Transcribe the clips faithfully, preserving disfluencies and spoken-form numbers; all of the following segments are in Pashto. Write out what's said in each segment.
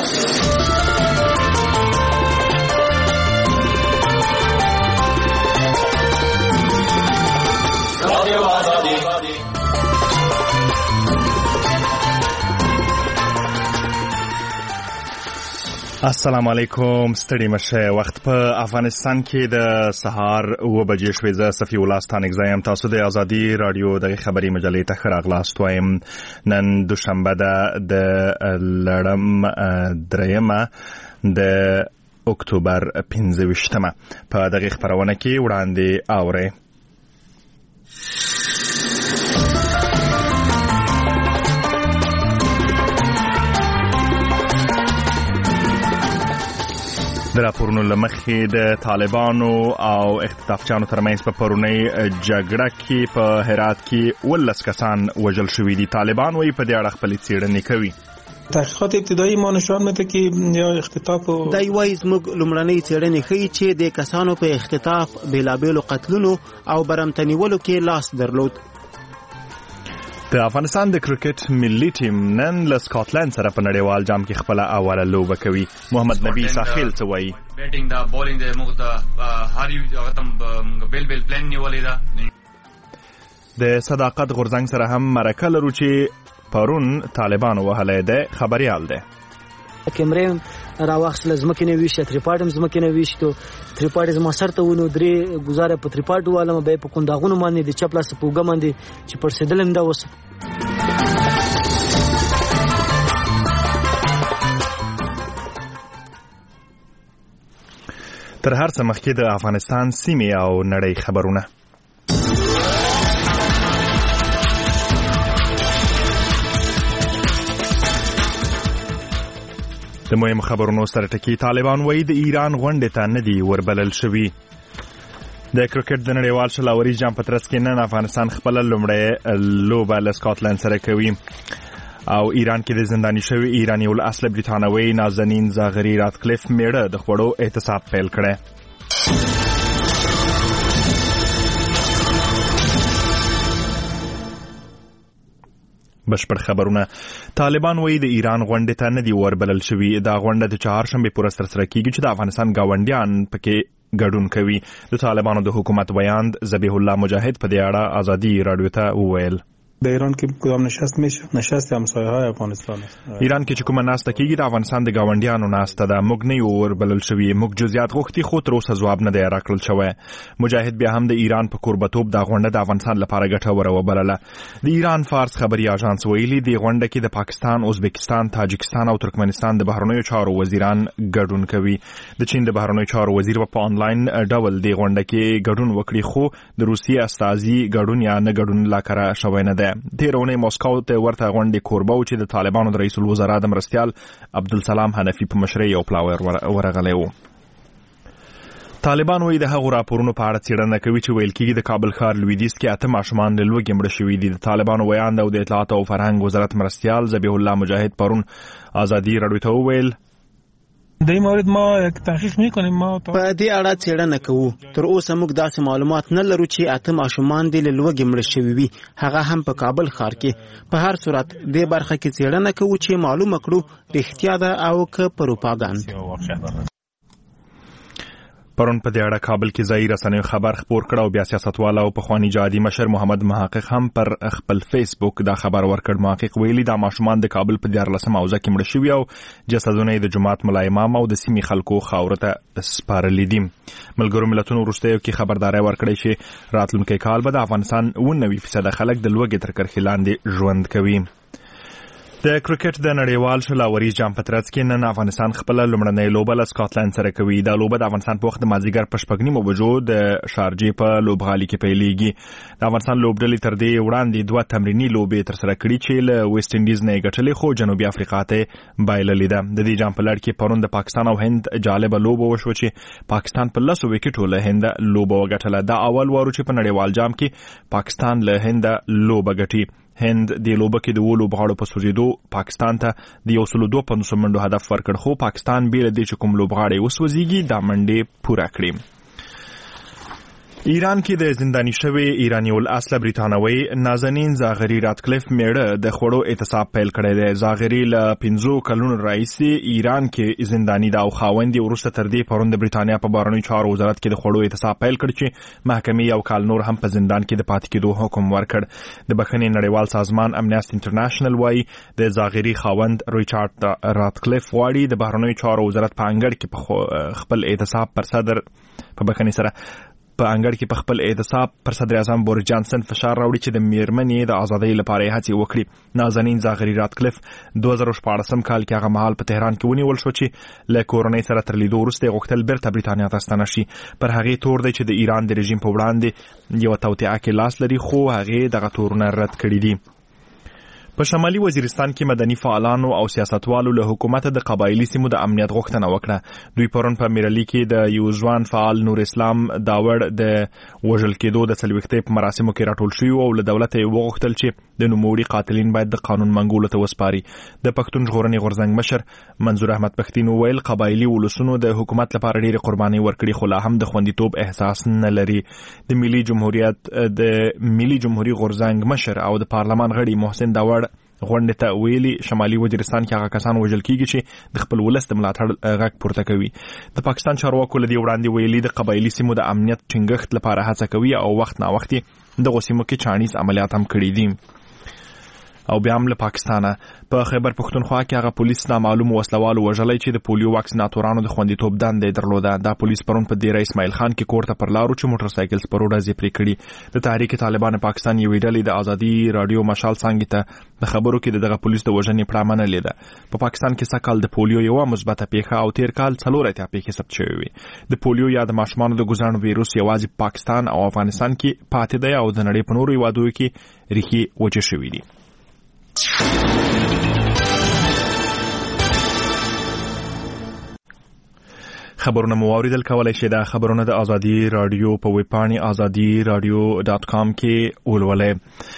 السلام علیکم. ستړي مشه. وخت په افغانستان کې د سهار اوه بجې شوې. زه صفي الله ستانکزی یم. تاسو د ازادي رادیو د خبري مجلې ته ښه راغلاست وایم. نن دوشنبه ده د لړم درېیمه د اکتوبر پنځه ویشتمه. په دغه خبرونه کې وړاندې اورئ. د راپورونو له مخې د طالبانو او اختطافچیانو ترمنځ په پرونۍ جګړه کې په هرات کې ولس کسان وژل شوي دي. طالبان وایي په دې اړه خپلې څېړنې کوي. تحقیقات ابتدایی ما نشان میده که یا اختطاف و دای وایي زموږ لومړنۍ څېړنې ښیي چې د کسانو په اختطاف، بېلابېلو قتلونو او برمتنیولو کې لاس درلود. د افغانستان د کرکټ ملي ټیم نن له سکاټلند سره په نړیوال جام کې خپله اوله لوبه کوي. محمد نبی ساحل څه وایي؟ بیټینګ دا بولینګ د موږ ته هر یو هغه تم بیل بیل پلان نیولې ده. د صداقت غورځنګ سره هم مرکه لرو چې پرون طالبانو وهلی دی. خبریال دی. کیمرې راواخیستله، ځمکې نه ویشته، تریپاډ هم ځمکې نه ویشتو. تریپاډ یې زما سر ته ونیو، درې ګزاره په تریپاډ ووالم، بیا یې په کنداغونو باندې د چپ لاس په اوږه باندې چې پړسېدلم دا اوس. تر هر څه مخکې د افغانستان سیمې او نړۍ خبرونه. د مهمو خبرونو سره ټکي. طالبان وایي د ایران غونډې ته نه دي وربلل شوي. د کرکټ د نړیوال شلاوري جام په ترڅ کې نن افغانستان خپله لومړۍ لوبه له سکاټلند سره کوي او ایران کې د زنداني شوي ایراني الاصل بریتانوي نازنین زاغري راتکلیف میړه د خوړو احتساب پیل کړی. بشپړ خبرونه. طالبان وایي د ایران غونډې ته نه دي وربلل شوي. دا غونډه د چهارشنبې په ورځ ترسره کیږي چې د افغانستان ګاونډیان پکې ګډون کوي. د طالبانو د حکومت بیان ذبیح الله مجاهد په دې اړه ازادي رادیو ته وویل. در ایران که کدام نشست میشه؟ نشست همسایه های افغانستان است. ایران کې چې کومه ناسته کیږي د افغانستان د ګاونډیانو ناسته ده. موږ نه یو وربلل شوي. موږ جزئیات غوښتي خو تر اوسه ځواب نه دی راکړل شوی. مجاهد بیا هم د ایران په کوربتوب دا غونډه د افغانستان لپاره ګټوره وبلله. د ایران فارس خبري اژانس ویلي د غونډه کې د پاکستان، ازبکستان، تاجکستان او ترکمنستان د بهرنیو چارو وزیران ګډون کوي. د چین د بهرنیو چارو وزیر په آنلاین ډول د غونډه کې ګډون وکړي خو د روسیې استازي ګډون یا نه ګډون لا کړه شوی نه دی. تیرونه مسکو ته ورته غونډې کوربه و چې د طالبانو د رئیس الوزرا د مرستیال عبدالسلام حنفي په مشرۍ یو پلاوی ورغلی و. طالبان وایي د هغو راپورونو په اړه څېړنه کوي چې ویل کېږي د کابل ښار لویدیځ کې اته ماشومان له لوږې مړه شوي دي. د طالبانو ویاند او د اطلاعات او فرهنګ وزارت مرستیال ذبیح الله مجاهد پرون ازادي رادیو ته وویل د این مورد ما تحقیق میکنیم. ما په دې اړه څېړنه کوو. تر اوسه موږ داسې معلومات نه لرو چې اته ماشومان دې له لوږې مړه شوي وي، هغه هم په کابل ښار کې. په هر صورت دې برخه کې څېړنه کوو چې معلومه کړو رښتیا ده او که پروپاګاندا. پرون په دې اړه کابل کې ځایي رسنیو خبر خپور کړ او بیا سیاستوال او پخوانی جهادي مشر محمد محقق هم پر خپل فیسبوک دا خبر ورکړ. محقق ویلي دا ماشومان د کابل په دیارلسمه حوزه کې مړه شوي او جسدونه د جماعت ملا امام او د سیمې خلکو خاورو ته سپارلي دي. ملګرو ملتونو وروستیو کې خبرداري ورکړې چې راتلونکی کال به د افغانستان اووه نوي فیصده خلک د لوږې تر کرښې لاندې ژوند کوي. د کرکټ د نړیوال شلاوري جام په ترڅ کې نن افغانستان خپله لومړنۍ لوبه له سکاټلند سره کوي. دا لوبه د افغانستان په وخت د مازدیګر په شپږ نیمو بجو د شارجې په لوبغالي کې پیلېږي. د افغانستان لوبډلې تر دې وړاندې دوه تمریني لوبې ترسره کړي چې له ویسټ انډیز نه یې ګټلې خو جنوبي افریقا ته بایللې ده. د دې جام په لړ کې پرون د پاکستان او هند جالبه لوبه وشوه چې پاکستان په لسو وکټو له هند لوبه وګټله. دا اول وارو چې په نړیوال جام کې پاکستان له هند لوبه ګټي. هند د لوبه کې د ولو بغاړو په سوځېدو پاکستان ته د یو سلو دوه پنځوس منډو هدف ورکړ خو پاکستان بې له دې چې کوم لوبغاړی وسوځېږي دا منډې پوره کړې. ایران کې د زنداني شوی ایرانی الاصل بریټانوي نازنین زاغری راتکلیف میړه د خوړو اعتصاب پیل کړی دی. زاغری له پنځو کلونو راهیسې ایران کې زنداني دا او خاوندې وروسته تر دې پرون د بریټانیا په بهرنیو چارو وزارت کې د خوړو اعتصاب پیل کړ چې محکمې یو کال نور هم په زندان کې د پاتې کېدو حکم ورکړ. د بخښنې نړیوال سازمان امنیست انټرنیشنل وايي د زاغری خاوند ریچارډ راتکلیف واړي د بهرنیو چارو وزارت په انګړ کې خپل اعتصاب پر صدر په بخښنې سره په انګړ کې په خپل اعتصاب پر صدر اعظم بوریس جانسن فشار راوړي چې د میرمنې د ازادۍ لپاره هڅې وکړي. نازنین زاغری راتکلیف دوه زره شپاړسم کال کې هغه مهال په تهران کې ونیول شو چې له کورنۍ سره تر لیدو وروسته غوښتل بیرته بریټانیا ته ستنه شي. پر هغې تور دی چې د ایران د رژیم په وړاندې یوه توطئه کې لاس لري، خو هغې دغه تورونه رد کړي دي. په شمالي وزیرستان کې مدني فعالانو او سیاستوالو له حکومت د قبایلی سیمو د امنیت غوښتنه وکړه. دوی پرون په میرالي کې د یو ځوان فعال نور اسلام داوړ د وژل کېدو د څلوېښتۍ په مراسمو کې راټول شوي او له دولته یې وغوښتل چې د نوموړي قاتلین باید د قانون منګولو ته وسپاري. د پښتون ژغورنې غورځنګ مشر منظور احمد پښتين وویل قبایلی ولسونو د حکومت لپاره ډېرې قربانۍ ورکړي، خو لا هم د خوندیتوب احساس نه لري. د ملي جمهوریت د ملي جمهوریت غورځنګ مشر او د پارلمان غړي محسن داوړ غونډې ته ویلي شمالي وزیرستان کې هغه کسان وژل کیږي چې د خپل ولس د ملاتړ غږ پورته کوي. د پاکستان چارواکو له دې وړاندې ویلي د قبایلي سیمو د امنیت ټینګښت لپاره هڅه کوي او وخت نا وخت دغه سیمو کې چانیز عملیات هم کړي دي. او بیا هم له پاکستانه په خیبر پښتونخوا کې هغه پولیس نامعلوم وسلوالو وژلی چې د پولیو واکسیناتورانو د خوندیتوب دندې درلوده. دا پولیس پرون په دیره اسماعیل خان کې کور ته پر لارو چې موټر سایکل سپرو ډزې پرې کړي. د تحریک طالبان پاکستان یوې ډلې د ازادي رادیو مشال څانګې ته د خبرو کې دغه پولیس د وژنې پړه منلې ده. په پاکستان کې سږ د پولیو یوه مثبته پیښه او تیر کال څلور اتیا پیښې ثبت شوې وې. د پولیو یا د ماشومانو د ګوزڼ ویروس یوازې پاکستان او افغانستان کې پاتې دی او د نړۍ په نورو هیوادونو کې ریښې وچې شوې دي. خبرونه مو واوریدل، کولای شئ دا خبرونه د ازادي رادیو په ویب پاڼې ازادي رادیو ډاټ کام کې ولولئ.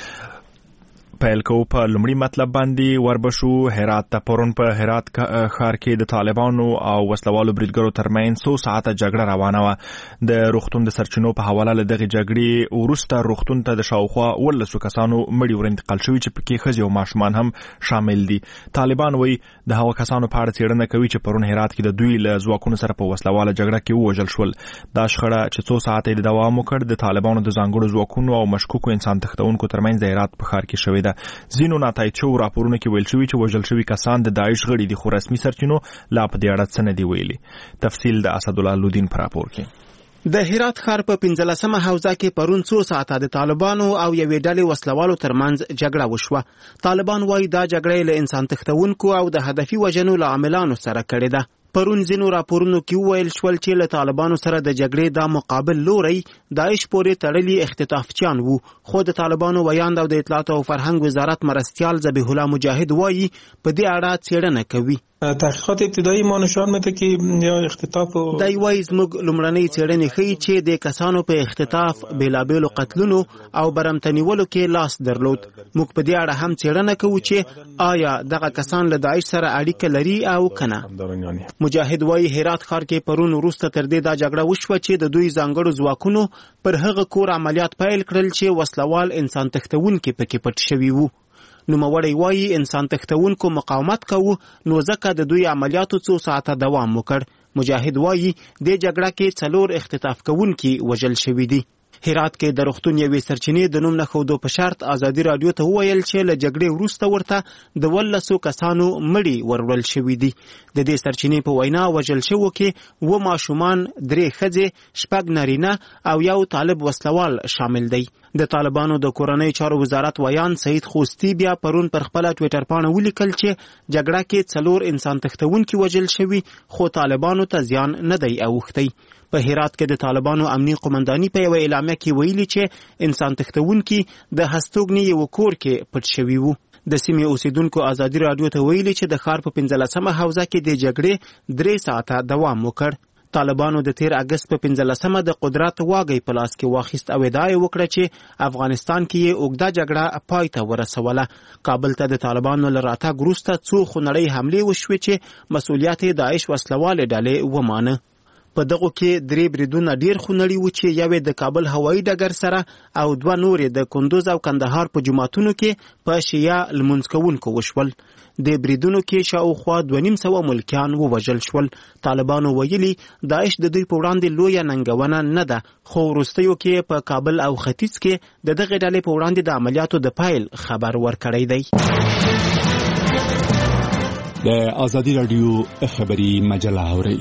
پیل کو په لومړي مطلب باندې وربشو. هرات ته پرون په هرات ښار کې د طالبانو او وسلوالو بریدګرو ترمنځ څو ساعته جګړه روانه وه. د روغتون د سرچینو په حواله له دغې جګړې وروسته روغتون ته د شاوخوا اوولسو کسانو مړي ور انتقال شوي چې پکې ښځې او ماشومان هم شامل دي. طالبان وایي د هغو کسانو په اړه څېړنه کوي چې پرون هرات کې د دوی له ځواکونو سره په وسلواله جګړه کې ووژل شول. دا شخړه چې څو ساعته یې دوام وکړ د طالبانو د ځانګړو ځواکونو او مشکوکو انسان تښتونکو ترمنځ د هرات په ښار کې شوې ده. ځینو ناتایید شوو راپورونو کې ویل شوي چې وژل شوي کسان د داعش غړي دي، خو رسمي سرچینو لا په دې اړه څه نه دي ویلي. تفصیل د اسدالله لودین په راپور کې. د هرات ښار په پنځلسمه حوزه کې پرون څو ساعته د طالبانو او یوې ډلې وسلوالو ترمنځ جګړه وشوه. طالبان وايي دا جګړه له انسان تښتونکو او د هدفي وژنو له عاملانو سره کړې ده. پرون ځینو راپورونو کې وویل شول چې له طالبانو سره د جګړې دا مقابل لوری داعش پورې تړلي اختطافچیان وو، خو د طالبانو ویاند او د اطلاعات او فرهنګ وزارت مرستیال ذبیح الله مجاهد وایي په دې اړه څېړنه کوي. تحقیقات ابتدایی ما نشان میده که یا اختطاف و دای وایي زموږ لومړنۍ څېړنې ښیي چې د کسانو په اختطاف بېلابېلو قتلونو او برمتنیولو کې لاس درلود. موږ په دې اړه هم څېړنه کوو چې آیا دغه کسان له داعش سره اړیکه لري او که نه. مجاهد وایي هرات ښار کې پرون وروسته تر دې دا جګړه وشوه چې د دوی ځانګړو ځواکونو پر هغه کور عملیات پیل کړل چې وسلوال انسان تښتونکي پکې پټ شوي وو. نوموړی وایي انسان تښتونکو مقاومت کوو نو ځکه د دوی عملیاتو څو ساعته دوام وکړ. مجاهد وایي د جګړه کې څلور اختطاف کوونکي وژل شوي دي. هرات کې د روغتون یوې سرچینې د نوم نه ښودو په شرط ازادي رادیو ته وویل چې له جګړې وروسته ورته د ولسو کسانو مړي وروړل شوي دي. د دې سرچینې په وینا وژل شوو کې اووه ماشومان، درې ښځې، شپږ نارینه او یو طالب وسلوال شامل دی. د طالبانو د کورنۍ چارو وزارت ویان سعید خوستی بیا پرون پر خپله ټویټر پاڼه ولیکل چې جګړه کې څلور انسان تښتونکي وژل شوي، خو طالبانو ته زیان نه دی اوښتی. په هرات کې د طالبانو امني قومنداني په یوه اعلامیه کې ویلي چې انسان تښتونکي د هستوګنې یو کور کې پټ شوي وو. د سیمې اوسیدونکو ازادي رادیو ته ویلي چې د ښار په پنځلسمه حوزه کې د جګړې درې ساعته دوام وکړ. طالبانو د تیر اگست په پنځلسمه د قدرت واګی په لاس کې واخیست او ادعا یې وکړه چې افغانستان کې یې اوږده جګړه پای ته ورسوله. کابل ته د طالبانو له راتګ وروسته څو خونړۍ حملې وشوې چې مسؤلیت یې داعش وسلوالې ډلې ومانه. په دغه کې درې بریدونه ډیر خونړي و چې یو د کابل هوایي ډګر سره او دوه نور د کندوز او کندهار په جماعتونو کې په شیعه لمونځ کوونکو وشول. د بریدونو کې شاوخوا دوه نیم سوه ملکیان ووژل شول. طالبانو ویلي داعش د دوی په وړاندې لویه ننګونه نه ده، خو وروستیو کې په کابل او ختیځ کې د دغې ډلې په وړاندې د عملیاتو د پایل خبر ورکړی دی. د ازادي راډیو خبري مجله اورئ.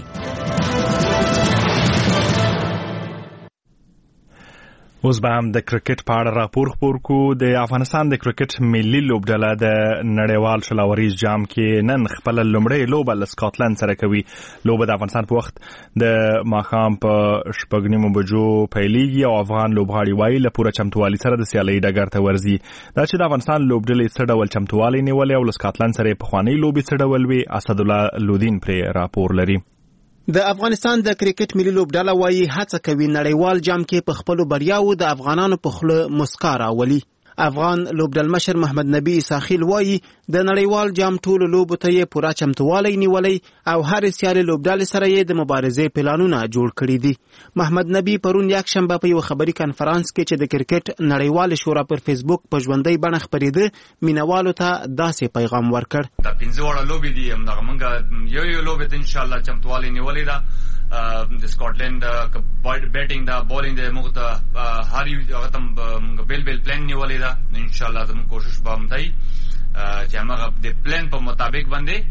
اوس به هم د کرکټ په اړه راپور خپور کو. د افغانستان د کرکټ ملي لوبډله د نړیوال شلاوریز جام کې نن خپل لومړی لوبه له سکاټلند سره کوي. لوبه د افغانستان په وخت د ماښام په شپږ نیمو بجو پیلېږي او افغان لوبغاړي وايي له پوره چمتووالي سره د سیالۍ ډګر ته ورځي. دا چې د افغانستان لوبډلې څه ډول چمتووالی نیولی او له سکاټلند سره یې پخوانۍ لوبې څه ډول وي، اسدالله لودین پرې راپور لري. د افغانستان د کرکټ ملي لوبډله وايي هڅه کوي نړیوال جام کې په خپلو بریاوو د افغانانو په خوله مسکا راولي. افغان لوبډلمشر محمد نبی اساخیل وايي د نړیوال جام ټولو لوبو ته یې پوره چمتووالی نیولی او هر سیالۍ لوبډلې سره یې د مبارزې پلانونه جوړ کړي دي. محمد نبی پرون یکشنبه په یو خبري کنفرانس کې چې د کرکټ نړیوال شورا پر فیسبوک په ژوندۍ بڼه خپرېده مینوالو ته داسې پیغام ورکړ. دا پنځه وړه لوبې دي، همدغه موږ یو یو لوبې ته انشاءالله چمتووالی نیولی ده. د سکاټلند بیټینګ دا بولینګ د موږ ته هر یو هغه ته موږ بیل بیل پلان نیولی ده. انشاءالله زموږ کوشش به هم دی چې همغه د پلان په مطابق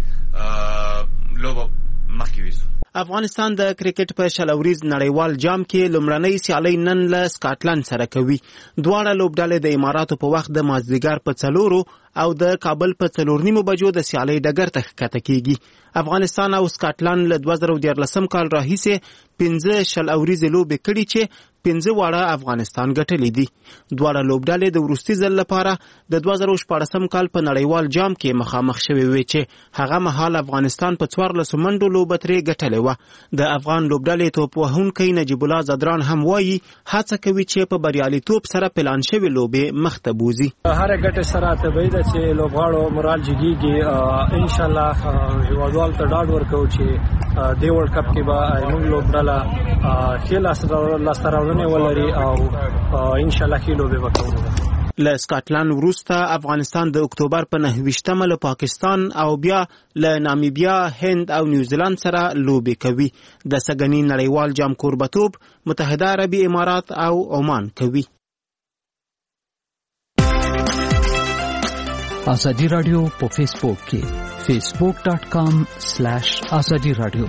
باندې لوبه مخکې ویسو. افغانستان د کرکټ په شلوریز نړیوال جام کې لومړنۍ سیالۍ نن له سکاټلند سره کوي. دواړه لوبډلې د اماراتو په وخت د مازدیګر په څلورو او د کابل په څلور نیمو بجو د سیالۍ ډګر ته ښکته کیږي. افغانستان او سکاټلند له دوه زره دیارلسم کال راهیسې پنځه شل اوریزې لوبې کړي چې پنځه واړه افغانستان ګټلې دي. دواړه لوبډلې د وروستي ځل لپاره د دوه زره شپاړسم کال په نړیوال جام کې مخامخ شوې وې چې هغه مهال افغانستان په څوارلسو منډو لوبه ترې ګټلې وه. د افغان لوبډلې توپ وهونکی نجیب الله زدران هم وایي هڅه کوي چې په بریالیتوب سره پلان شوې لوبې مخته بوځي. هر ګټه سره طبیعي ده چې لوبغاړو مورال جګیږي. ان شاء الله هیوادوال ته ډاډ ورکوو چې د ورلد کپ کې به موږ لوبډله ښې لاسته راوړنې ولري او ان شاء الله ښې لوبې به کوو. له سکاټلند وروسته افغانستان د اکتوبر په نهه ویشتمه له پاکستان او بیا له نامیبیا، هند او نیوزیلند سره لوبې کوي. د سږني نړیوال جام کوربتوب متحده عربي امارات او عمان کوي. ازادي رادیو په فیسبوک کې facebook dot com slash azadi radio.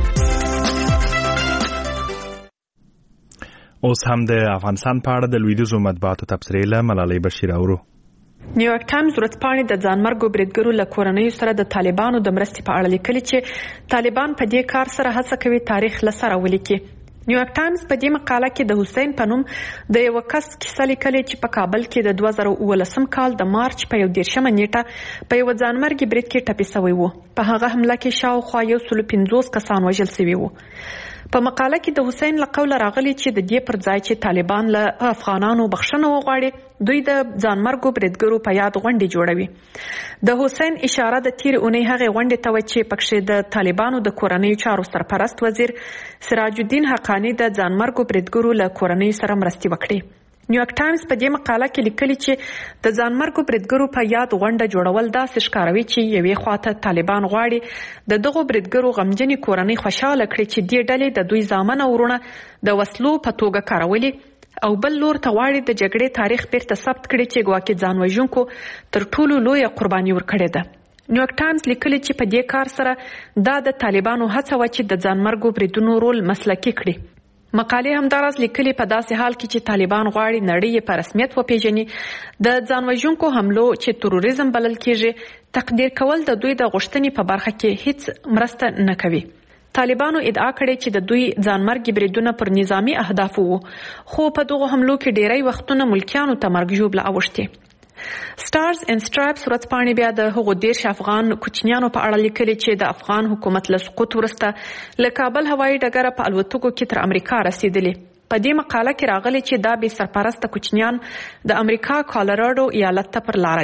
اوس هم د افغانستان په اړه د لویدیځو مطبوعاتو تبصرې له ملالۍ بشیر اورو. نیویارک ټایمز ورځپاڼې د ځانمرګو بریدګرو له کورنیو سره د طالبانو د مرستې په اړه لیکلي چې طالبان په دې کار سره هڅه کوي تاریخ له سره ولیکي. نیویارک ټایمز په دې مقاله کې د حسین په نوم د یو کس کیسه لیکلې چې په کابل کې د دوه زره اوولسم کال د مارچ په یو دېرشمه نیټه په یو ځانمرګي برید کې ټپي شوی و. په هغه حمله کې شاوخوا یو سل پنځوس کسان وژل شوي وو. په مقاله کې د حسین له قوله راغلی چې د دې پر ځای چې طالبان له افغانانو بخښنه وغواړي دوی د ځانمرګو بریدګرو په یاد غونډې جوړوي. د حسین اشاره د تېرې اونۍ هغې غونډې ته وه چې پکښې د طالبانو د کورنیو چارو سرپرست وزیر سراج الدین حقانی د ځانمرګو بریدګرو له کورنیو سره مرستې وکړي. نیویارک ټایمز په دې مقاله کې لیکلي چې د ځانمرګو بریدګرو په یاد غونډه جوړول داسې ښکاروي چې یوې خواته طالبان غواړي د دغو بریدګرو غمجنې کورنۍ خوشحاله کړي چې دې ډلې د دوی زامن او ورونه د وسلو په توګه کارولي او بل لور ته غواړي د جګړې تاریخ بیرته ثبت کړي چې ګواکې ځان وژونکو تر ټولو لویه قرباني ورکړې ده. نیویارک ټایمز لیکلي چې په دې کار سره دا د طالبانو هڅه وه چې د ځانمرګو بریدونو رول مسلکي کړي. مقالې همداراز لیکلي په داسې حال کې چې طالبان غواړي نړۍ یې په رسمیت وپیژني د ځانوژونکو حملو چې تروریزم بلل کیږي تقدیر کول د دوی د غوښتنې په برخه کې هیڅ مرسته نه کوي. طالبانو ادعا کړې چې د دوی ځانمرګي بریدونه پر نظامی اهدافو وو خو په دغو حملو کې ډیری وختونه ملکیانو ته مرګ ژوبله اوښتې. سټارز اینډ سټرایپس ورځپاڼې بیا د هغو دېرش افغان کوچنیانو په اړه لیکلي چې د افغان حکومت له سقوط وروسته له کابل هوایي ډګره په الوتکو کې تر امریکا رسیدلي. په دې مقاله کې راغلي چې دا بې سرپرسته کوچنیان د امریکا کالراډو ایالت ته پر لاره دي.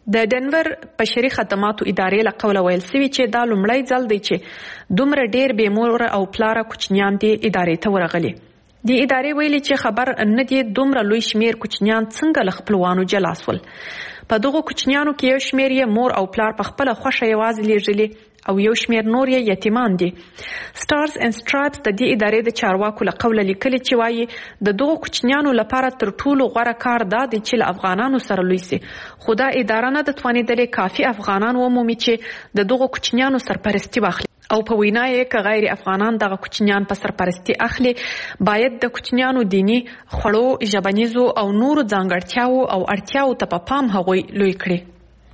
د ډنور بشري خدماتو ادارې له قوله ویل سوي چې دا لومړی ځل دی چې دومره ډیر بې مور او پلاره کوچنیان دې ادارې ته ورغلي. د ادارې ویلي چې خبر نه دی دومره لوی شمیر کوچنیان څنګه له خپلوانو جلا سول. په دغو کوچنیانو کې یو شمیر یې مور او پلار په خپله خوښه یوازې لیږلي او یو شمیر نور یې یتیمان دي. سټارز اینډ سټرایپس د دې ادارې د چارواکو له قوله لیکلي چې وایي د دغو کوچنیانو لپاره تر ټولو غوره کار دا دی چې له افغانانو سره لوی سي، خو دا اداره نه د توانېدلې کافي افغانان ومومي چې د دغو کوچنیانو سرپرستي واخلي او په وینا یې که غیر افغانان دغه کوچنیان په سرپرستي اخلي باید د کوچنیانو دینی خوړو، ژبنیزو او نورو ځانګړتیاو او اړتیاو ته په پام هغوی لوی کړي.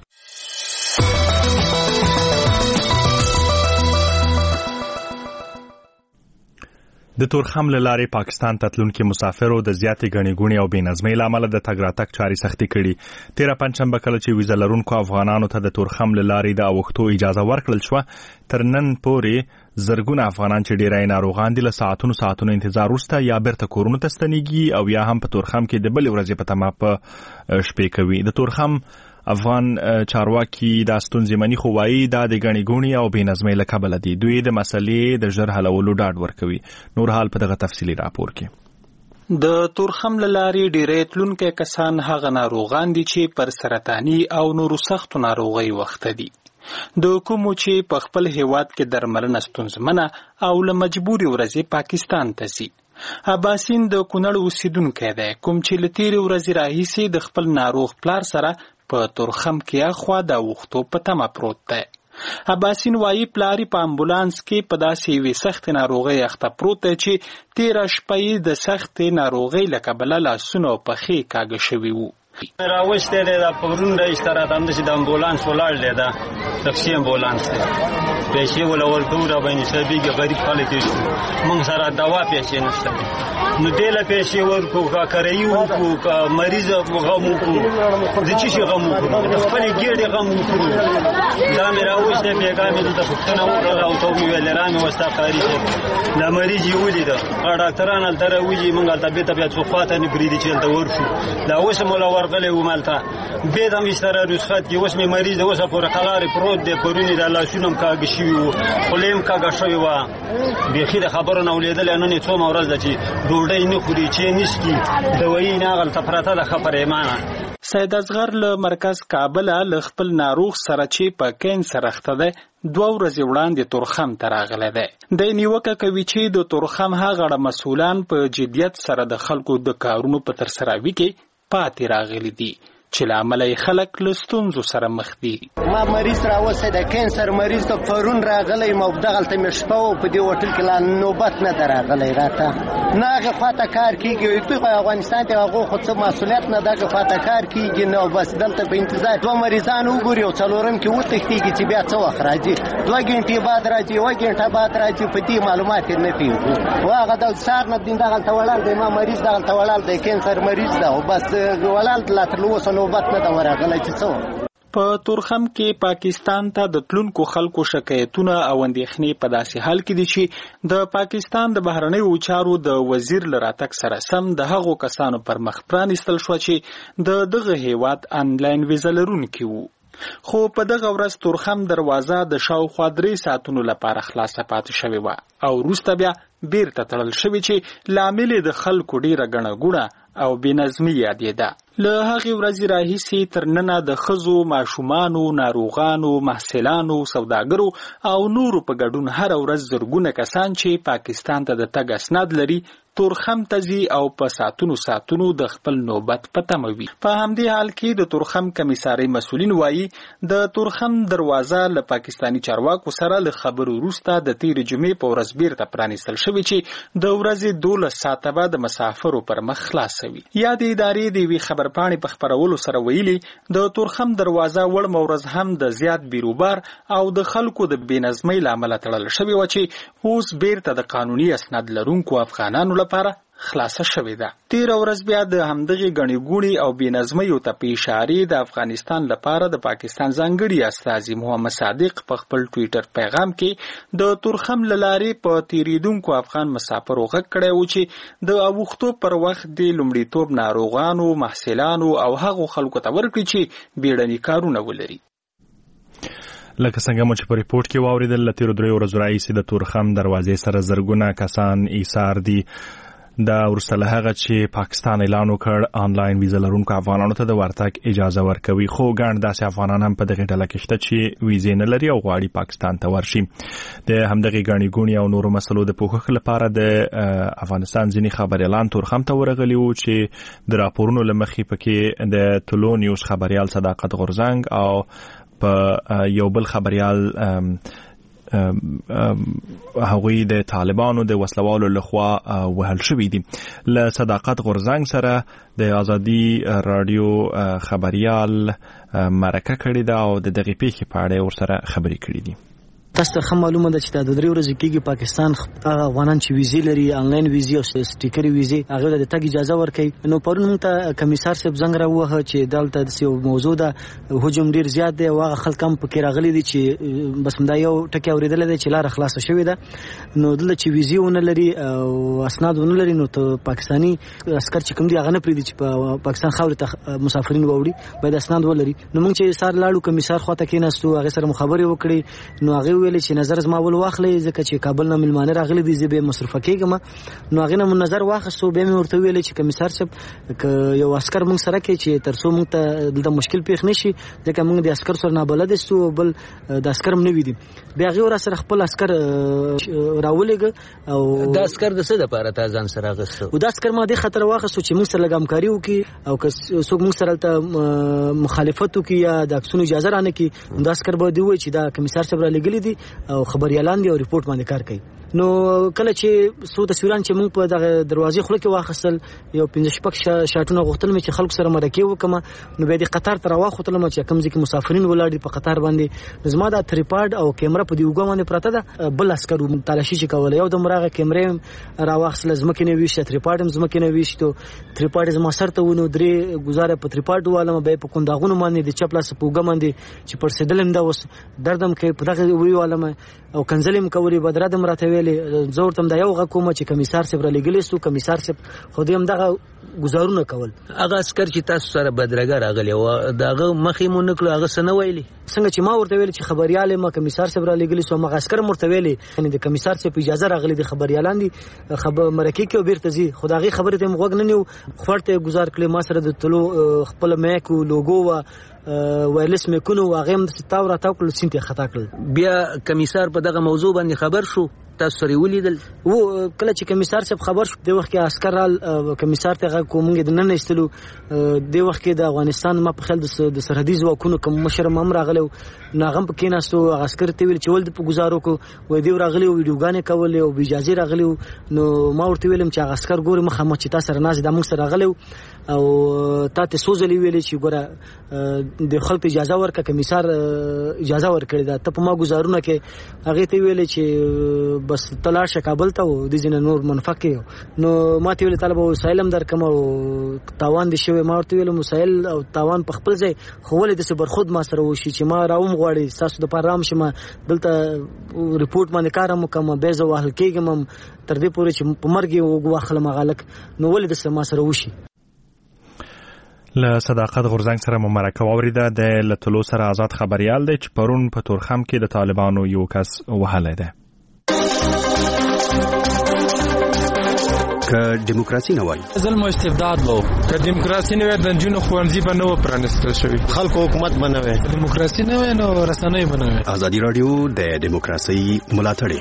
د تورخم له لارې پاکستان ته تلونکي مسافرو د زیاتې ګڼې ګوڼې او بې نظمۍ له امله د تګ راتګ چارې سختې کړي. تېره پنجشنبه کله چې ویزه لرونکو افغانانو ته د تورخم له لارې د اوښتو اجازه ورکړل شوه، تر نن پورې زرګونه افغانان چې ډېری ناروغان دي له ساعتونو ساعتونو انتظار وروسته یا بیرته کورونو ته ستنېږي او یا هم په تورخم کې د بلې ورځې په تمه په شپې کوي. د تورخم افغان چارواکي دا ستونزې مني، خو وایي دا د ګڼې ګوڼې او بې نظمۍ له کبله دي. دوی د مسلې د ژر حلولو ډاډ ورکوي. نور حال په دغه تفصیلي راپور کې. د تورخم له لارې ډېری تلونکي کسان هغه ناروغان دي چې پر سرطاني او نورو سختو ناروغۍ وخته دي، د کومو چې په خپل هیواد کې درملنه ستونزمنه او له مجبوري ورځې پاکستان ته ځي. عباسین د کونړ اوسیدونکی دی، کوم چې له تېرې ورځې راهیسې د خپل ناروغ پلار سره په تورخم کې اخوا د اوښتو په تمه پروت دی. عباسین وایي پلاری په امبولانس کې په داسې یوې سختې ناروغۍ اخته پروت دی چې تېره شپه یې د سختې ناروغۍ له کبله لاسونه او پښې کاږه شوي وو. راوستی دی دا پرون رایسته راته همداسې د امبولانس ولاړ دی، دا تکسي امبولانس دی، پیسې وله ورکوو راباندې حسابېږي، غریب خلک یې شو، موږ سره دوا پیسې نشته نو دې له پیسې ورکوو، که کرایي وکړو، که مریض غم وکړو، د څه شي غم وکړو، د خپلې ګېډې غم وکړو. دا مې راوستی بېګا مې دلته پوښتنه وکړله او ته مې ویلې را مې وستا قاري صاحب دا مریض یې ولیده، هغه ډاکټران هلته راوځي، موږ هلته بېرته بیا څو خوا ته نه پرېږدي چې هلته ورشو. دا اوس هم وله ورغلی وم هلته بېد هم ایستره رخصت کې، اوس مې مریض د اوسه پورې قلارې پروت دی، پرون یې دا لاسونه هم کاږه شوي وو، خولې هم کاږه شوې وه، بیخي د خبرو نه اورېدلی. نن یې څومره ورځ ده چې ډوډۍ نه خوري، چې نه څکي، دوایي نه هغلته پرته ده ښه پرېمانه. سید اصغر له مرکز کابل له خپل ناروغ سره چې په کینسر اخته دی دوه ورځې وړاندې تورخم ته راغلی دی. دی نیوکه کوي چې د تورخم هغه مسؤلان په جدیت سره د خلکو د کارونو په ترسروي کې پاتې راغلي دي چې له امله یې خلک له ستونزو سره مخ دي. ما مریض راوستی د کینسر مریض ته پرون راغلی یم او دغلته مې شپه و په دې هوټل کې لا نوبت نه ده راغلی راته، نه هغې خواته کار کېږي، دوی خو افغانستان ته هغو خو څه مسؤلیت نه دغه خواته کار کېږي نه، بس دلته په انتظار دوه مریضان وګوري او څلورم کې وتښتېږي چې بیا څه وخت راځي، دوه ګنټې بعد راځي، یوه ګنټه بعد راځي، په دې معلومات یې نه پوهېږو. و هغه د سهار نه دین دغلته ولاړ دی، ما مریض دغلته ولاړ دی، کینسر مریض ده او بس ولاړ لا تر اوسه نوبت نه ده ورغلی چې څه. په تورخم کې پاکستان ته د تلونکو خلکو شکایتونه او اندېښنې په داسې حال کې دي چې د پاکستان د بهرنیو چارو د وزیر له راتګ سره سم د هغو کسانو پر مخ پرانیستل شوه چې د دغه هیواد آنلاین ویزه لرونکي وو. خو په دغه ورځ تورخم دروازه د شاوخوا درې ساعتونو لپاره خلاصه پاتې شوې وه او وروسته بیا بیرته تړل شوې چې لامل یې د خلکو ډېره ګڼه ګوڼه او بېنظمي یادېده. له هغې ورځې راهیسې تر ننه د ښځو، ماشومانو، ناروغانو، محصلانو، سوداګرو او نورو په ګډون هره ورځ زرګونه کسان چې پاکستان ته د تګ اسناد لري تورخم ته ځي او په ساعتونو ساعتونو د خپل نوبت په تمه وي. په همدې حال کې د تورخم کمیسارۍ مسؤلین وایي د تورخم دروازه له پاکستاني چارواکو سره له خبرو وروسته د تېرې جمعې په ورځ بیرته پرانیستل شوې چې د ورځې دولس ساعته به د مسافرو پر مخ خلاصوي. یا د ادارې د یوې خبرپاڼې په خپرولو سره ویلي د تورخم دروازه وړمه ورځ هم د زیات بیروبار او د خلکو د بېنظمۍ له امله تړل شوې وه چې اوس بیرته د قانوني اسناد لرونکو افغانانو لپاره خلاصه شوې ده. تیر ورځ بیا د همدغه غنی ګونی او بېنظمۍ ته په اشاره د افغانستان لپاره د پاکستان ځانګړي استازي محمد صادق په خپل ټوئیټر پیغام کې د تورخم لارې په تیریدونکو افغان مسافرو غږ کړی و چې د اوختو پر وخت د لومړیتوب ناروغانو، محصلانو او هغو خلکو ته ورکړي چې بیړني کارونه ولري. لکه څنګه مو چې په ریپورت کې واوریدل، له تیرو دریو ورځو راهیسې د تورخم دروازې سره زرګونه کسان ایثار دي. دا وروسته له هغه چې پاکستان اعلان وکړ آنلاین ویزه لرونکو افغانانو ته د ورتګ اجازه ورکوي، خو ګڼ داسې افغانان هم په دغه ډله کې شته چې ویزې نه لري او غواړي پاکستان ته ورشي. د همدغې ګڼې ګوڼې او نورو مسلو د پوښښ لپاره د افغانستان ځینې خبریالان تورخم ته ورغلي وو چې د راپورونو له مخې پکې د تلو نیوز خبریال صداقت غورزنګ او په یو بل خبریال هغوی د طالبانو د وسلوالو لخوا وهل شوي دي. له صداقت غورزنګ سره د ازادي رادیو خبریال مرکه کړې ده او د دغې پیښې په اړه ورسره خبرې کړې دي. تاسو ته هم معلومه ده چې دا د درې ورځې کېږي پاکستان هغه افغانان چې ویزې لري، آنلاین ویزې او سټیکري ویزې، هغه د تګ اجازه ورکوي. نو پرون موږ ته کمیسار صاحب زنګ راووهه چې دلته د یو موضوع ده، هجوم ډیر زیات دی او هغه خلک هم پکې راغلي دي چې بس دا یو ټکی اورېدلی دی چې لاره خلاصه شوې ده. نو دلته چې ویزې ونه لري او اسناد ونه لري، نو ته پاکستاني عسکر چې کوم دي هغه نه پرېږدي چې په پاکستان خاورې ته مسافرین واوړي، باید اسناد ولري. نو موږ چې سار لاړو کمیسار خواته کېناستو، هغې سره مو خبرې وکړې. نو هغې ویلې چې نظر زما ول واخلې ځکه چې کابل نه ملمانه راغلي دي، زه به مصرفه کېږم. نو هغې نه مو نظر واخیستو، بیا مې ورته ویلې چې کمیسار صاحب که یو عسکر موږ سره کې چې تر څو موږ ته دلته مشکل پېښ نه شي، ځکه موږ د عسکر سره نابلد یستو، بل د عسکر هم نه وي دي. بیا هغې ورا سره خپل عسکر راولېږه. او دا عسکر د څه دپاره تا ځان سره اخیستو؟ او دا عسکر ما دې خاطر واخیستو چې موږ سره لږ همکاري وکړي او که څوک موږ سره هلته مخالفت وکړي یا د عکسونو اجازه رانه کړي، دا عسکر به دې ووایي چې دا کمیسار صاحب رالیږلي دي او خبریالان دي او ریپورټ باندې کار کوي. نو کله چې څو تصویران چې موږ په دغه دروازې خوله کې واخیستل، یو پنځه شپږ شاټونه غوښتل مې چې خلکو سره مرکې وکړم. نو بیا د قطار ته راواخوتلم چې کوم ځای کې مسافرین ولاړ دي په قطار باندې. نو زما دا تریپاډ او کیمره په دې اوږه باندې پرته ده. بل عسکر تالاشي چې کوله، یو دم راغی کیمرې راواخیستله، ځمکې نه ویشته، تریپاډ هم ځمکې نه ویشتو. تریپاډ زما سر ته ونیو، درې ګزاره په تریپاډ والم، بیا په کنداغونو باندې د چپ لاس په اوږه باندې چې پړسېدل هم دا اوس درد هم کوي، په دغه ویوالم او کنځلې هم کولې، بدرد هم راته ویلې. زه ورته هم دا یو غږ کوم چې کمیسار صاحب رالیږلی ستو، کمیسار صاحب خو دې هم دغه ګزارونه کول. هغه عسکر چې تاسو سره بدرګه راغلی وه، د هغه مخې مو نه کړو، هغه څه نه ویلي؟ څنګه چې ما ورته ویلې چې خبریال یم، کمیسار صاحب رالیږلی سو، هماغه عسکر هم ورته ویلې یعنې د کمیسار صاحب اجازه راغلې د خبریالان دي مرکې کې او بېرته ځي. خو د هغې خبرې ته یې غوږ نه نیو، خوړ ته یې ګزار کړې. ما سره د تلو خپله میک و لوګو وه، وایرلس میکونه و، هغې هم داسې تاو راتاو کړل، سیم ته یې خطا کړل. بیا کمیسار په دغه موضوع باندې خبر شو؟ تاسو سره ولیدل؟ و کله چې کمیسار صاحب خبر شو، د وخت کې عسکر رال کمیسار ته غږ کوو، موږ د ننه ایستلو. د وخت کې د افغانستان ما په خیال د سرحدي ځواکونو کوم مشر هم راغلی و، نو هغه هم په کېناستو. هغه عسکر ته ویل چې ولې دې په ګزار وکړو، وایي دې راغلي و، ویډیوګانې کولې او بې اجازې راغلي و. نو ما ورته ویلم چې هغه عسکر ګورې مخامخ چې تا سره ناست دا موږ سره راغلی و او تا ته څو ځلې ویلې چې ګوره د خلکو اجازه ورکړه، کمیسار اجازه ورکړې ده، ته په ما ګزارونه کې. هغې ته ویلې چې بس ته لاړ شه کابل ته او دې ځینې نور منفق یې. نو ما ته ویلې طالب وسایل هم درکړم او تاوان دې شوی. ما ورته ویلم وسایل او تاوان په خپل ځای، خو ولې داسې برخود ما سره وشي چې ما راوم غواړي ستاسو دپاره رام شم، دلته ریپورټ باندې کار هم وکړم، بیا زه وهل کېږم هم تر دې پورې چې په مرګ یې وواخلم هغه هلک. نو ولې داسې ما سره وشي؟ له صداقت غورزنګ سره مو مرکه واورېده. د له تلو سره آزاد خبریال دی چې پرون په تورخم کې د طالبانو یو کس وهلی دی. که دیموکراسي نه وای، ظلم او استبداد وو. که دیموکراسي نه وای، د نجونو ښوونځي به نه و پرانیستل شوي، خلکو حکومت به نه وای، دیموکراسي نه وای نو رسنۍ به نه وای. ازادي راډیو د دیموکراسي ملاتړی.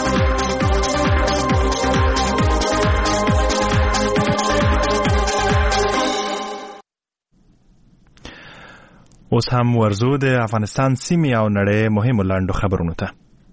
اوس هم ورزو د افغانستان سیمې او نړۍ مهمو لنډو خبرونو ته.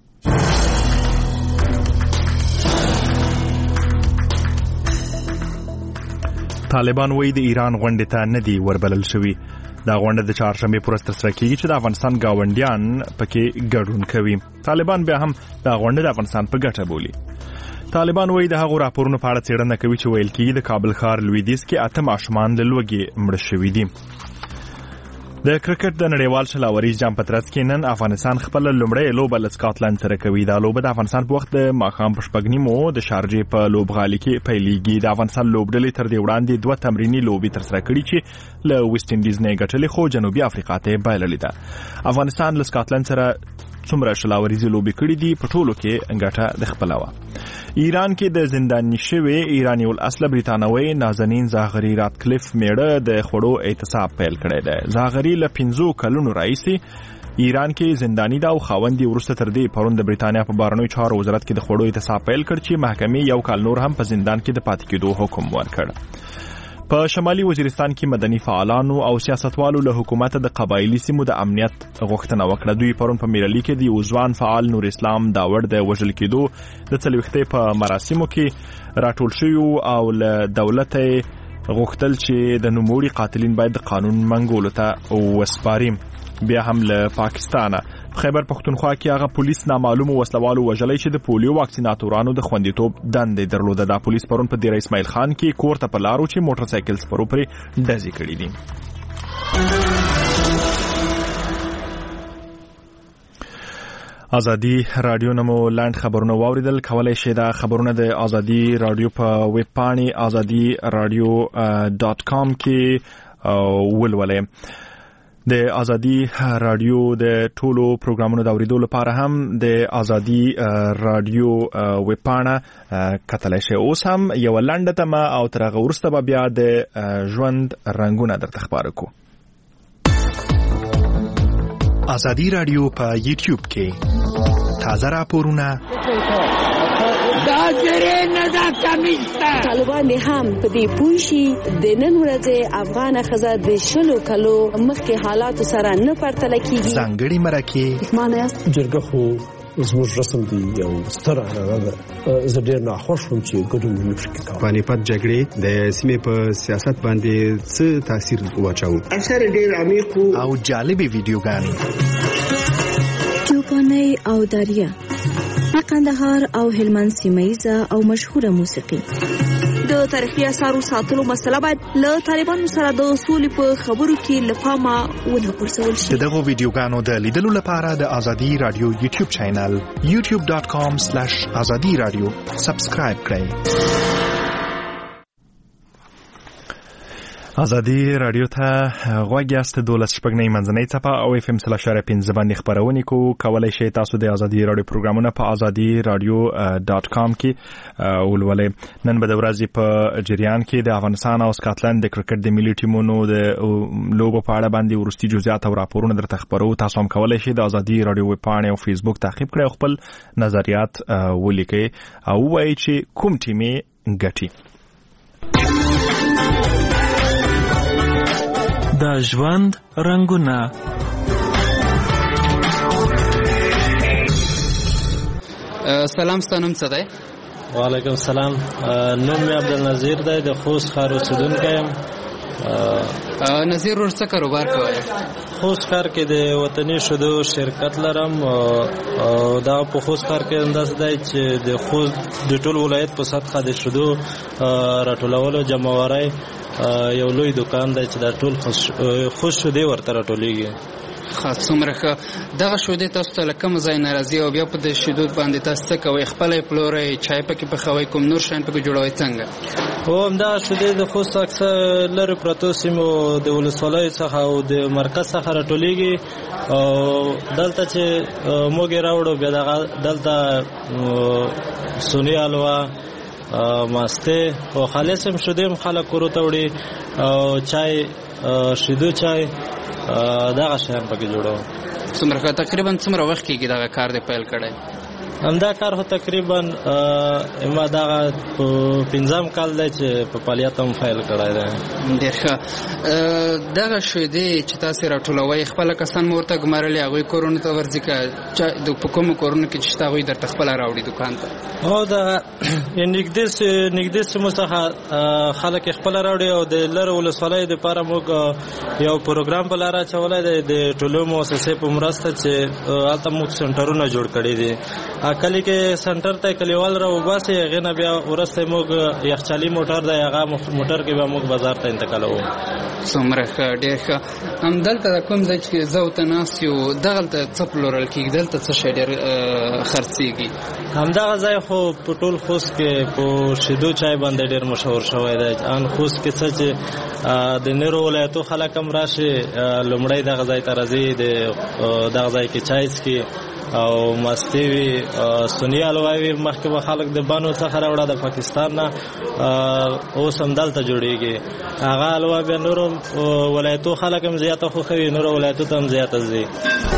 طالبان وایي د ایران غونډې ته نه دي وربلل شوي. دا غونډه د چهارشنبې په ورځ ترسره کېږي چې د افغانستان ګاونډیان پکې ګډون کوي. طالبان بیا هم دا غونډه د افغانستان په ګټه بولي. طالبان وایي د هغو راپورونو په اړه څېړنه کوي چې ویل کېږي د کابل ښار لویدیځ کې اته ماشومان له لوږې مړه شوي دي. د کرکټ د نړیوال شلاوريز جام په ترڅ کې نن افغانستان خپل لومړی لوبه له سکاټلند سره کوي. دا لوبه د افغانستان په وخت د ماښام په شپږ نیمو د شارجې په لوبغالي کې پیلېږي. د افغانستان لوبډلې تر دې وړاندې دوه تمریني لوبې ترسره کړي چې له ویسټ انډیز نه یې ګټلې، خو جنوبي افریقا ته یې بایللې ده. افغانستان له سکاټلند سره څومره شلاوريزي لوبې کړې دي په ټولو کې ګټه د خپله وه. ایران کې د زنداني شوی ایرانی الاصل بریتانوي نازنین زاغري راتکلیف میړه د خوړو اعتصاب پیل کړی دی. زاغري له پنځو کلونو راهیسې ایران کې زنداني ده او خاوند یې وروسته تر دې پرون د بریتانیا په بهرنیو چارو وزارت کې د خوړو اعتصاب پیل کړ چې محکمې یو کال نور هم په زندان کې د پاتې کېدو حکم ورکړ. په شمالي وزیرستان کې مدني فعالانو او سیاستوالو له حکومت د قبایلی سیمو د امنیت غوښتنه وکړه. دوی پرون په میرالي کې د یو ځوان فعال نور اسلام داوړ د وژل کېدو د څلوېښتۍ په مراسمو کې راټول شوي او له دولت غوښتل چې د نوموړي قاتلین باید د قانون منګولو ته وسپاري. بیا هم له پاکستانه په خیبر پښتونخوا کې هغه پولیس نامعلومو وسلوالو وژلی چې د پولیو واکسیناتورانو د خوندیتوب دندې درلوده. دا پولیس پرون په دیره اسماعیل خان کې کور ته په لارو چې موټر سایکل سپرو پرې ډزې کړي دي. ازادي رادیو نمو لاند خبرونه واوریدل. کولای شئ دا خبرونه د ازادي رادیو په ویب پاڼې ازادي رادیو ډاٹ کام کې ولولئ. د ازادي رادیو د ټولو پروګرامونو د اوریدو لپاره هم د ازادي رادیو ویب پاڼه کتلی شئ. اوس هم یو لنډه تمه او تر هغه وروسته به بیا د ژوند رنګونه درته ښکاره کړو. ازادي رادیو په یوټیوب کې تازه راپورونه طالبان هم په دې پوه شي د نن ورځې افغانه ښځه د شلو کلو مخکې حالاتو سره نه پرتله کیږي. ځانګړي مرکې معنی جرګه خو زموږ رسم دی یو ستره هغه ده. زه ډېر ناخوښ وم چې ګډون مې پکې کاوه. پانیپت جګړې د سیمې په سیاست باندې څه تاثیر واچاوه؟ اثر ډېر عمیق او جالبې ویډیوګانې چوپانۍ او دریا د قندهار او هلمند سیمه‌یزه او مشهوره موسیقي. د تاریخي اثارو ساتلو مسله باید له طالبانو سره د سولې په خبرو کې له پامه ونه غورځول شي. د دغو ویډیوګانو د لیدلو لپاره د ازادي رادیو یوټیوب چینل یوټیوب ډاٹ کام سلیش ازادي رادیو سبسکرایب کړئ. ازادي رادیو ته غوږ یاست. دولس شپږنۍ منځنۍ څپه او اف ام سل اشاریه پنځه باندې خپرونې کوو. کولی شئ تاسو د ازادي رادیو پروګرامونه په ازادي رادیو ډاٹ کام کې ولولئ. نن به د ورځې په جریان کې د افغانستان او سکاټلند د کرکټ د ملي ټیمونو د لوبو په اړه باندې وروستي جزئیات او راپورونه درته خپرو. تاسو هم کولی شئ د ازادي رادیو ویب پاڼې او فیسبوک تعقیب کړئ او خپل نظریات ولیکئ او ووایئ چې کوم ټیم یې ګټي. د ژوند رنګونه. سلام، ستاسو څه دی؟ وعلیکم السلام. نوم مې عبدالنظیر دی، د خوست ښار اوسیدونکی یم. نظیر ورور څه کاروبار کوي؟ خوست ښار کې د وطني شیدو شرکت لرم او دا په خوست ښار کې انداز دی چې د خوست د ټول ولایت په سطحه د شیدو راټولولو جمعوارۍ یو لوی دکان دی چې دا ټول خوست شیدې ورته راټولیږي. خاص څومره ښه. دغه شیدې تاسو ته له کوم ځای نه راځي او بیا په دې شیدو باندې تاسو څه کوئ؟ خپله یې پلورئ، چای پکې پخوئ، کوم نور شیان پکې جوړوئ، څنګه؟ هو همدغه شیدې د خوست اکثر لرې پرتو سیمو د ولسوالیو څخه او د مرکز څخه راټولیږي او دلته چې موږ یې راوړو بیا دغه دلته سوني حلوا، ماسته او خالص هم شیدې هم خلک ورته وړي او چای، شیدو چای، دغه شیان پکې جوړوم. څومره تقریبا څومره وخت کېږي دغه کار دې پیل کړی؟ همدا کار خو تقریبا ما دغه په پنځم کال دی چې په فعالیت هم پیل کړی دی. ډېر ښه. دغه شیدې چې تاسې راټولوئ خپله کسان مو ورته ګمارلي، هغوی کورونو ته ورځي که په کومو کورونو کې چې شته هغوی درته خپله راوړي دکان ته؟ هو د نږدې سیمو څخه خلک یې خپله راوړي او د لرې ولسوالیو دپاره موږ یو پروګرام په لاره اچولی دی د ټولو مؤسسې په مرسته چې هلته موږ سنټرونه جوړ کړي دي. کلی کې سنټر ته کلیوال را وباسي غنه بیا ورسته موږ یخچالي موټر دی هغه موټر کې به موږ بازار ته انتقالوو. څومره ښه ډېر ښه. هم دلته کوم ځای چې زه ورته ناست یو دغلته څه پلورل کېږي دلته څه شی ډېر خرڅېږي؟ همدغه ځای خو په ټول خوست کې په شیدو چای باندې ډېر مشهور شوی دی. ان خوست کې څه چې د نورو ولایتو خلک هم راشي لومړی دغه ځای ته راځي دغه ځای کې چای څښي او مستې وي. سني حلوا وي مخکې به خلک د بانو څخه راوړه د پاکستان نه، اوس هم دلته جوړېږي. هغه حلوا بیا نورو ولایتو خلک هم زیاته خوښوي، نورو ولایتو ته هم زیاته ځي.